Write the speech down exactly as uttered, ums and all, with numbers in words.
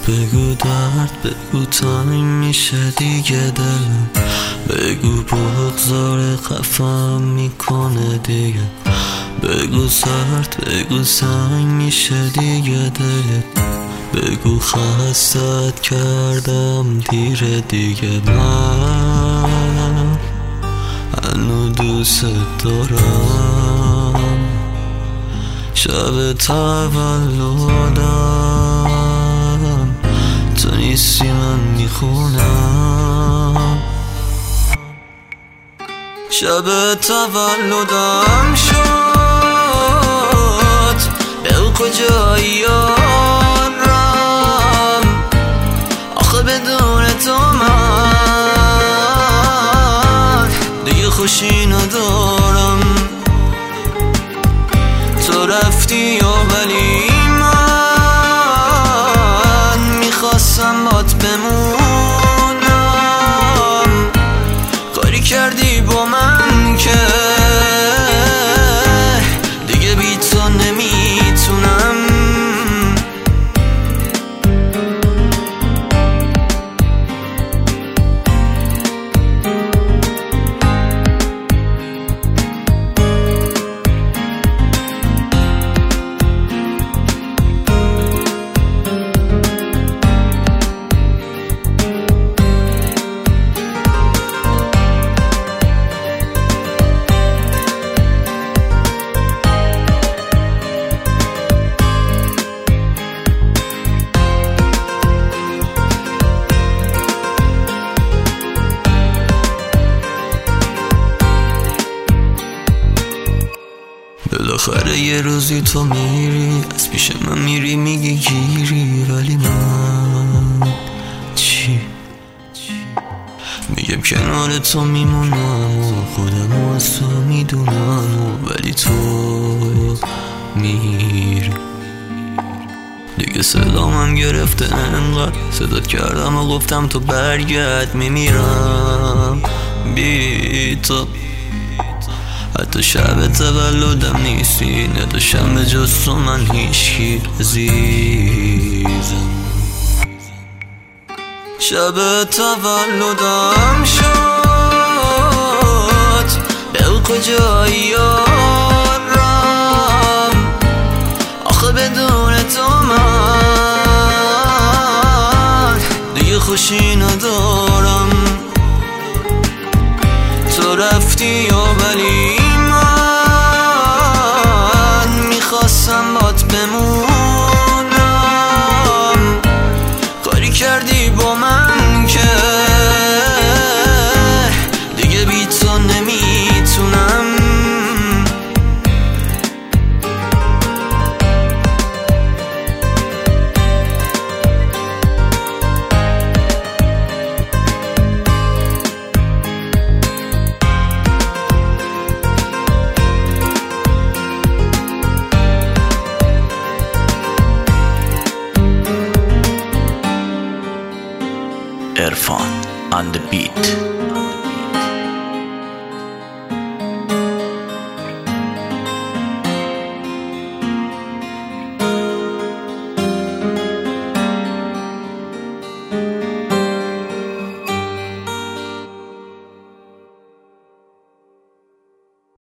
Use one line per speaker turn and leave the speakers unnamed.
بگو درد، بگو تنگ میشه دیگه دلم، بگو بغضار خفم میکنه دیگه، بگو سرد، بگو سنگ میشه دیگه دلت، بگو خستت کردم دیر دیگه، من هنو دوست دارم. شب تولدم تو نیستی من میخونم، شب تولدم شد بگو کجایی یارم، آخه بدون تو من دیگه خوشی ندارم. تو رفتی یا ولی من میخواستم بات بمونم، کاری کردی با من که دیگه بی تو نمیتونم. بالاخره یه روزی تو میری از پیش من میری میگی گیری، ولی من چی؟ میگم کنار تو میمونم و خودم از تو میدونم، ولی تو میری دیگه. سلامم گرفته انقدر صدات کردم و گفتم تو برگرد، میمیرم بی تو. حتی شب تولدم نیستی، نداشتم به جز تو من هیچکی عزیزم. شب تولدم شد بگو کجایی